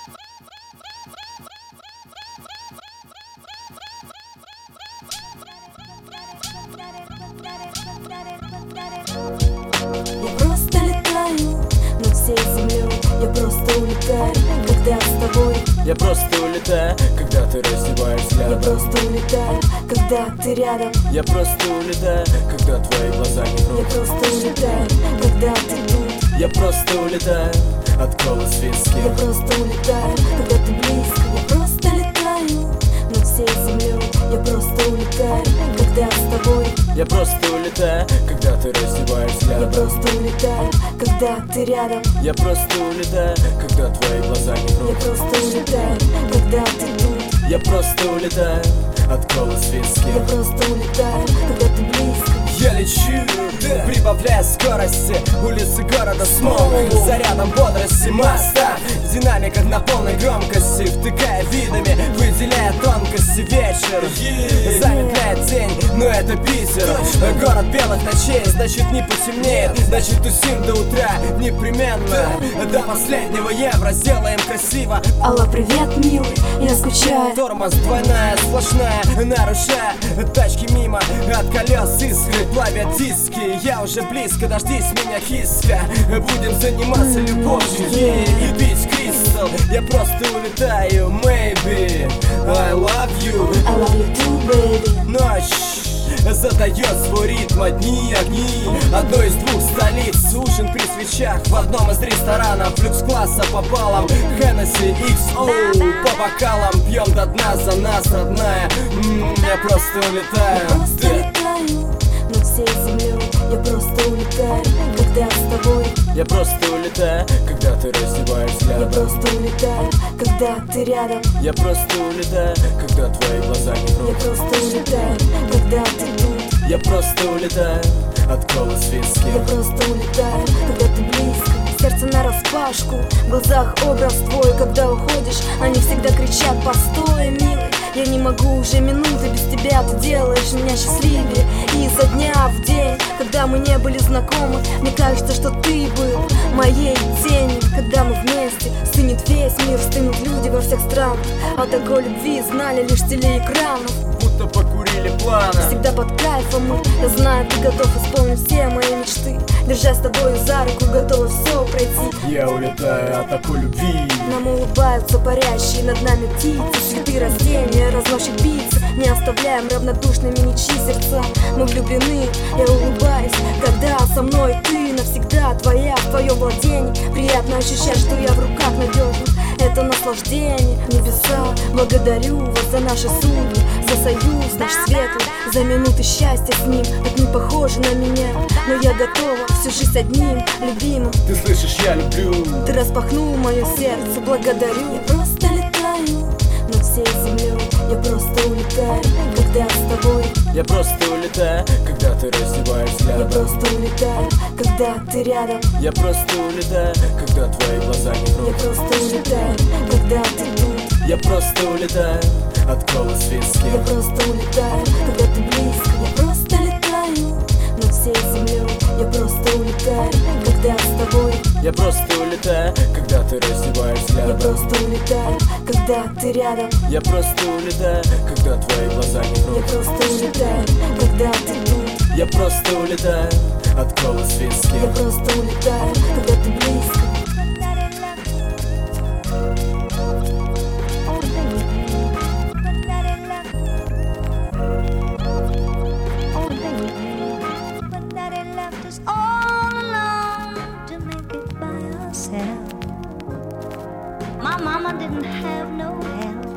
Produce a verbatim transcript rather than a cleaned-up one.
Я просто летаю над всей землей. Я просто улетаю, когда с тобой. Я просто улетаю, когда ты раздеваешь взгляд. Я просто улетаю, когда ты рядом. Я просто улетаю, когда твои глаза не Я врут. просто улетаю, когда ты тут. Я просто улетаю от голос виски. Я просто улетаю, когда ты близко. Я просто летаю над всей землей. Я просто улетаю, когда с тобой. Я просто улетаю, когда ты раздеваешь Я взгляд. просто улетаю, когда ты рядом. Я просто улетаю, когда твои глаза не Я врут. просто улетаю, когда ты тут. Я просто улетаю от голос виски. Я просто улетаю, когда ты близко. Я лечу, прибавляя скорости. Улицы города смог зарядом бодрости моста. Динамика на полной громкости, втыкая видами, выделяя тонкости. Вечер замедляет день, но это Питер. Город белых ночей, значит не потемнеет. Значит тусим до утра непременно. До последнего евро сделаем красиво. Алло, привет, милый, я скучаю. Тормоз двойная, сплошная, нарушая тачки мимо, от колес искры плавят диски. Я уже близко, дождись меня, киска. Будем заниматься любовью, ей и пить кристалл. Я просто улетаю, maybe I love you. I love you too, baby. Ночь задает свой ритм, одни огни одной из двух столиц. Ужин при свечах в одном из ресторанов. Люкс-класса по баллам, Hennessy икс о по бокалам. Пьем до дна за нас, родная. М-м, Я просто улетаю. Я просто летаю над всей землей. Я просто улетаю, когда с тобой. Я просто улетаю, когда ты раздеваешь Я взгляд. просто улетаю, когда ты рядом. Я просто улетаю, когда твои глаза не Я врут. просто улетаю, когда ты тут. Я просто улетаю от голос виски. Я просто улетаю, когда ты близко. Сердце нараспашку, в глазах образ твой. Когда уходишь, они всегда кричат: постой, милый. Я не могу уже минуты без тебя. Ты делаешь меня счастливее. И изо дня в день, когда мы не были знакомы, мне кажется, что ты был моей тенью. Когда мы вместе, стынет весь мир, стынут люди во всех странах. О такой любви знали лишь телеэкранов. Будто покурили планы. Всегда под кайфом мы. Я знаю, ты готов исполнить все мои мечты. Держась с тобой за руку, готова все пройти. Я улетаю от такой любви. Нам улыбаются парящие над нами птицы. Цветы растения, разносчик пиццы. Не оставляем равнодушными ничьи сердца. Мы влюблены, я улыбаюсь, когда со мной ты. Навсегда твоя, в твоем владении. Приятно ощущать, что я в руках надежных. Это наслаждение, небеса. Благодарю вас за наши судьбы, за союз наш светлый, за минуты счастья с ним. Так не похоже на меня, но я готова всю жизнь одним, любимым. Ты слышишь, я люблю. Ты распахнул мое сердце, благодарю. Я просто летаю над всей землей. Я просто улетаю, когда с тобой. Я просто улетаю, когда ты раздеваешь Я взгляд. просто улетаю, когда ты рядом. Я просто улетаю, когда твои глаза не Я врут. просто улетаю, когда ты тут. Я просто улетаю от голос виски. Я просто улетаю, когда ты близко. Я просто летаю над всей землей. Я просто улетаю, когда с тобой. Я просто улетаю, когда ты раздеваешь Я взгляд. просто улетаю, когда ты рядом. Я просто улетаю, когда твои глаза не Я врут. просто улетаю, когда ты тут. Я просто улетаю от голос виски. Я просто улетаю, когда ты близко. All alone to make it by herself. My mama didn't have no help.